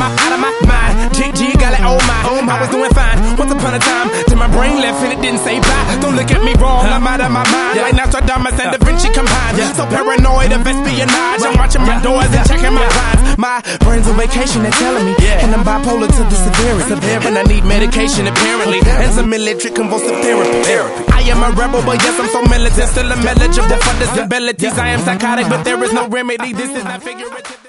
out of my mind. GG got it, oh my, I was doing fine. Once upon a time, till my brain left and it didn't say bye. Don't look at me wrong, I'm out of my mind. Like Nostradamus and Da Vinci combined. So paranoid of espionage, I'm watching my doors and checking my blinds. My brain's on vacation, they're telling me, and I'm bipolar to the severity. And I need medication apparently, and some military convulsive therapy. I am a rebel, but yes, I'm so militant. Still eligible for disabilities. I am psychotic, but there is no remedy. This is not figurative.